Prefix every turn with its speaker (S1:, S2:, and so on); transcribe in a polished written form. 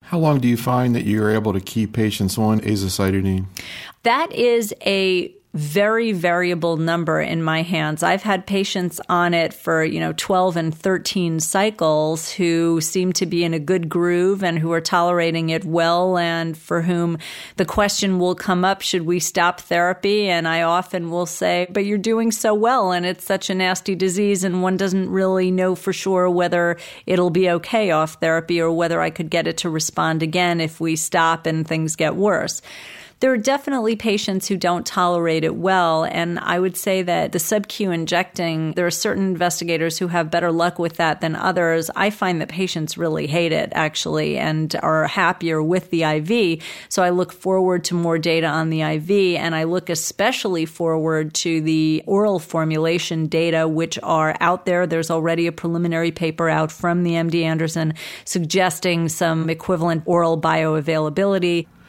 S1: How long do you find that you're able to keep patients on azacitidine?
S2: That is a very variable number in my hands. I've had patients on it for, 12 and 13 cycles who seem to be in a good groove and who are tolerating it well, and for whom the question will come up, should we stop therapy? And I often will say, but you're doing so well and it's such a nasty disease and one doesn't really know for sure whether it'll be okay off therapy or whether I could get it to respond again if we stop and things get worse. There are definitely patients who don't tolerate it well, and I would say that the sub-Q injecting, there are certain investigators who have better luck with that than others. I find that patients really hate it, actually, and are happier with the IV. So I look forward to more data on the IV, and I look especially forward to the oral formulation data, which are out there. There's already a preliminary paper out from the MD Anderson suggesting some equivalent oral bioavailability.